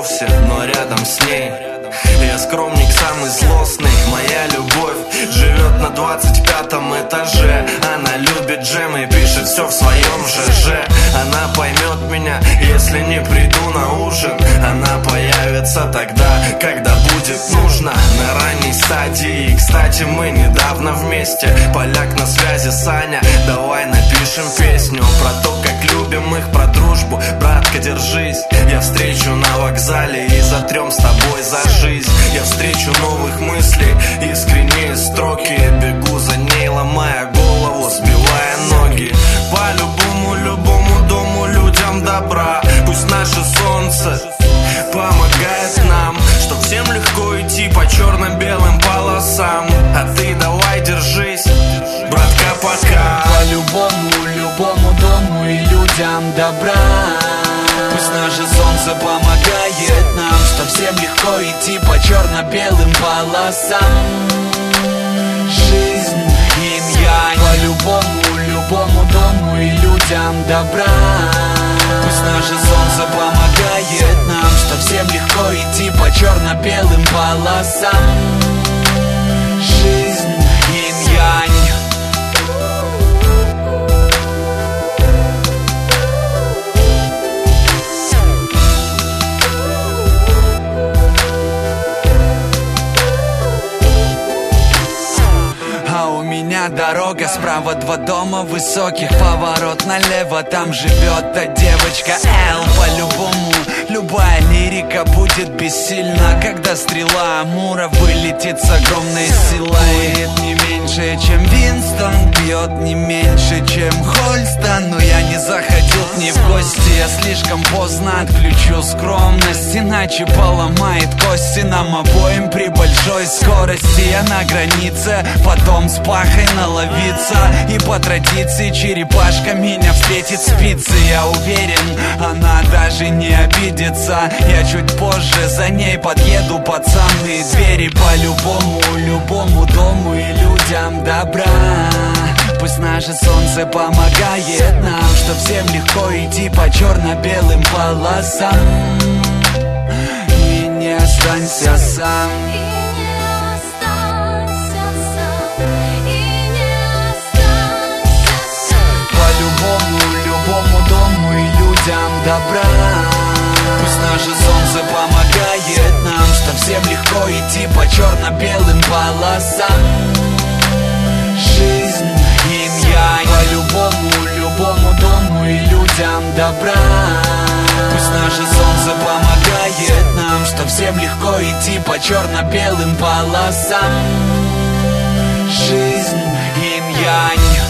вовсе, но рядом с ней. Я скромник, самый злостный. Моя любовь живет на 25-м этаже. Она любит джем и пишет все в своем ЖЖ. Она поймет меня, если не приду на ужин. Она появится тогда, когда будет нужно. На ранней стадии, кстати, мы недавно вместе. Поляк на связи, Саня, давай напишем песню про то, как любим их, про дружбу. Братка, держись, я встречу на вокзале и затрем с тобой за жизнь. Я встречу новых мыслей, искренние строки. Бегу за ней, ломая голову, сбивая ноги. По любому дому, людям добра. Пусть наше солнце помогает нам, чтоб всем легко идти по черно-белым полосам. А ты давай держись, братка, пока. По любому дому и людям добра. Пусть наше солнце помогает нам, чтоб всем легко идти по черно-белым полосам. Жизнь инь-янь. По любому дому и людям добра. Пусть наше солнце помогает нам, чтоб всем легко идти по черно-белым полосам. Жизнь инь-янь. Дорога справа, 2 дома высоких, поворот налево, там живет та девочка Эл. По-любому любая лирика будет бессильна, когда стрела Амура вылетит с огромной силой. Дует не меньше, чем Винстон, бьет не меньше, чем Хольстон. Но я не заходил к ней в гости, я слишком поздно отключу скромность, иначе поломает кости нам обоим при большой скорости. Я на границе, потом с пахой наловиться, и по традиции черепашка меня встретит спицы. Я уверен, она даже не обидится. Я чуть позже за ней подъеду под самые двери. По любому дому и людям добра. Пусть наше солнце помогает нам, чтоб всем легко идти по черно-белым полосам. И не останься сам. Любому дому и людям добра. Пусть наше солнце помогает нам, чтоб всем легко идти по черно-белым полосам. Жизнь инь-янь. По любому дому и людям добра. Пусть наше солнце помогает нам, чтоб всем легко идти по черно-белым полосам. Жизнь инь-янь.